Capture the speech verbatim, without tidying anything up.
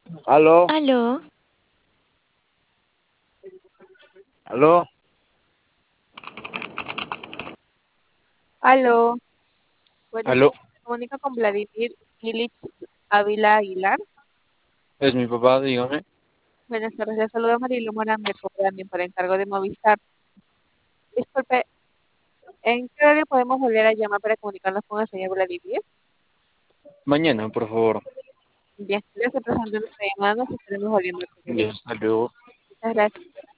Aló, Aló, aló, Aló, buenas aló. tardes. Se comunica con Vladimir Ilich Ávila Aguilar. Es mi papá, dígame. Buenas tardes, le saluda Marilu Morán de Cobrani por encargo de Movistar. Disculpe, ¿en qué horario podemos volver a llamar para comunicarnos con el señor Vladimir? Mañana, por favor. Bien, gracias por atender nuestra llamada, nos estaremos volviendo a comunicar. Dios, hasta luego. Muchas gracias.